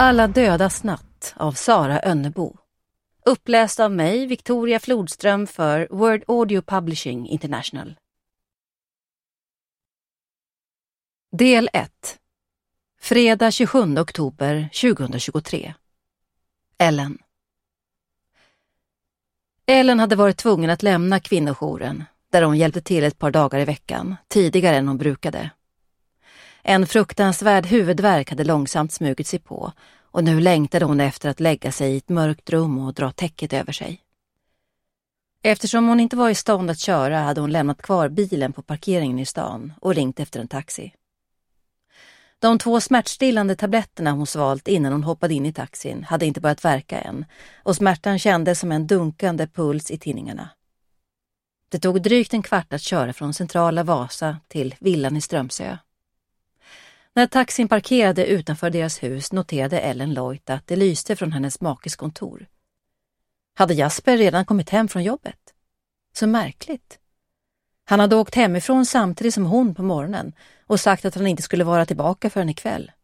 Alla dödas natt av Sara Önnebo. Uppläst av mig, Victoria Flodström, för Word Audio Publishing International. Del 1. Fredag 27 oktober 2023. Ellen. Ellen hade varit tvungen att lämna kvinnojouren, där hon hjälpte till ett par dagar i veckan, tidigare än hon brukade. En fruktansvärd huvudvärk hade långsamt smugit sig på, och nu längtade hon efter att lägga sig i ett mörkt rum och dra täcket över sig. Eftersom hon inte var i stånd att köra hade hon lämnat kvar bilen på parkeringen i stan och ringt efter en taxi. De 2 smärtstillande tabletterna hon svalt innan hon hoppade in i taxin hade inte börjat verka än, och smärtan kändes som en dunkande puls i tinningarna. Det tog drygt en kvart att köra från centrala Vasa till villan i Strömsö. När taxin parkerade utanför deras hus noterade Ellen Lloyd att det lyste från hennes makes kontor. Hade Jasper redan kommit hem från jobbet? Så märkligt. Han hade åkt hemifrån samtidigt som hon på morgonen och sagt att han inte skulle vara tillbaka förrän ikväll.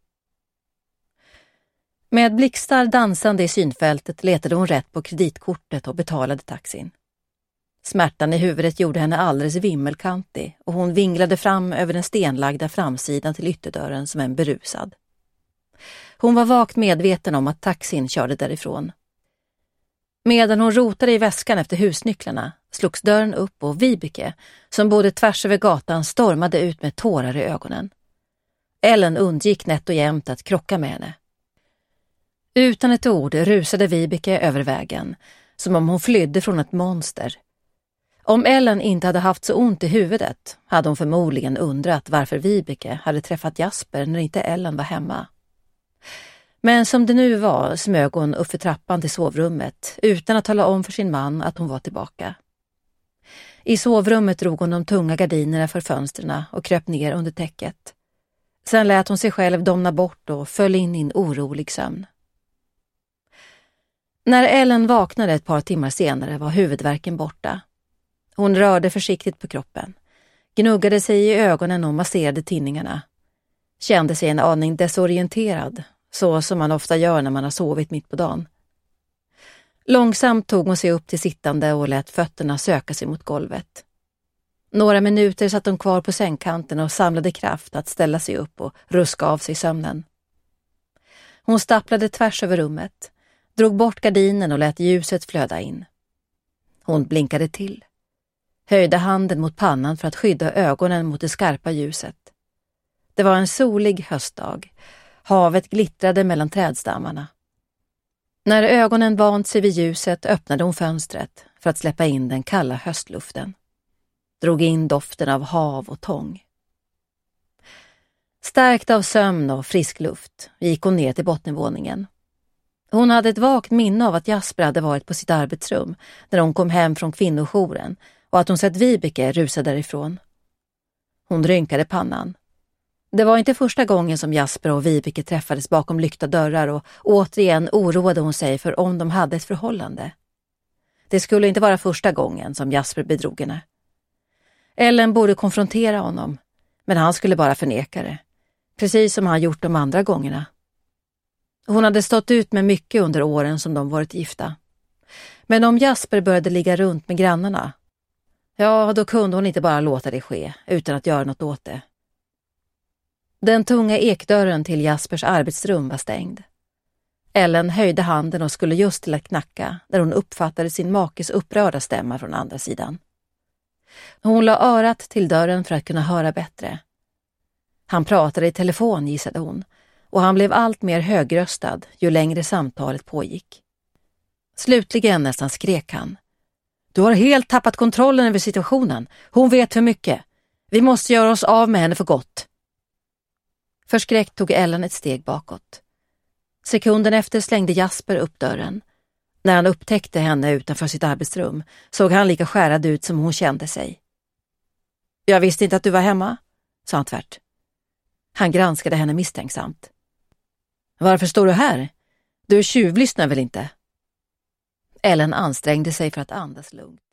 Med blixtar dansande i synfältet letade hon rätt på kreditkortet och betalade taxin. Smärtan i huvudet gjorde henne alldeles vimmelkantig och hon vinglade fram över den stenlagda framsidan till ytterdörren som en berusad. Hon var vagt medveten om att taxin körde därifrån. Medan hon rotade i väskan efter husnycklarna slogs dörren upp och Vibeke, som bodde tvärs över gatan, stormade ut med tårar i ögonen. Ellen undgick nätt och jämnt att krocka med henne. Utan ett ord rusade Vibeke över vägen, som om hon flydde från ett monster. Om Ellen inte hade haft så ont i huvudet hade hon förmodligen undrat varför Vibeke hade träffat Jasper när inte Ellen var hemma. Men som det nu var smög hon upp för trappan till sovrummet utan att tala om för sin man att hon var tillbaka. I sovrummet drog hon de tunga gardinerna för fönsterna och kröp ner under täcket. Sen lät hon sig själv domna bort och föll in i en orolig sömn. När Ellen vaknade ett par timmar senare var huvudvärken borta. Hon rörde försiktigt på kroppen, gnuggade sig i ögonen och masserade tinningarna. Kände sig en aning desorienterad, så som man ofta gör när man har sovit mitt på dagen. Långsamt tog hon sig upp till sittande och lät fötterna söka sig mot golvet. Några minuter satt hon kvar på sängkanten och samlade kraft att ställa sig upp och ruska av sig sömnen. Hon stapplade tvärs över rummet, drog bort gardinen och lät ljuset flöda in. Hon blinkade till. Höjde handen mot pannan för att skydda ögonen mot det skarpa ljuset. Det var en solig höstdag. Havet glittrade mellan trädstammarna. När ögonen vant sig vid ljuset öppnade hon fönstret för att släppa in den kalla höstluften. Drog in doften av hav och tång. Stärkt av sömn och frisk luft gick hon ner till bottenvåningen. Hon hade ett vagt minne av att Jasper hade varit på sitt arbetsrum när hon kom hem från kvinnojouren och att hon sett Vibeke rusa därifrån. Hon rynkade pannan. Det var inte första gången som Jasper och Vibeke träffades bakom lyckta dörrar och återigen oroade hon sig för om de hade ett förhållande. Det skulle inte vara första gången som Jasper bedrog henne. Ellen borde konfrontera honom, men han skulle bara förneka det, precis som han gjort de andra gångerna. Hon hade stått ut med mycket under åren som de varit gifta. Men om Jasper började ligga runt med grannarna, ja, då kunde hon inte bara låta det ske utan att göra något åt det. Den tunga ekdörren till Jaspers arbetsrum var stängd. Ellen höjde handen och skulle just till att knacka när hon uppfattade sin makes upprörda stämma från andra sidan. Hon la örat till dörren för att kunna höra bättre. Han pratade i telefon, gissade hon, och han blev allt mer högröstad ju längre samtalet pågick. Slutligen nästan skrek han. Du har helt tappat kontrollen över situationen. Hon vet för mycket. Vi måste göra oss av med henne för gott. Förskräckt tog Ellen ett steg bakåt. Sekunden efter slängde Jasper upp dörren. När han upptäckte henne utanför sitt arbetsrum såg han lika skärad ut som hon kände sig. Jag visste inte att du var hemma, sa han tvärt. Han granskade henne misstänksamt. Varför står du här? Du tjuvlyssnar väl inte? Ellen ansträngde sig för att andas lugnt.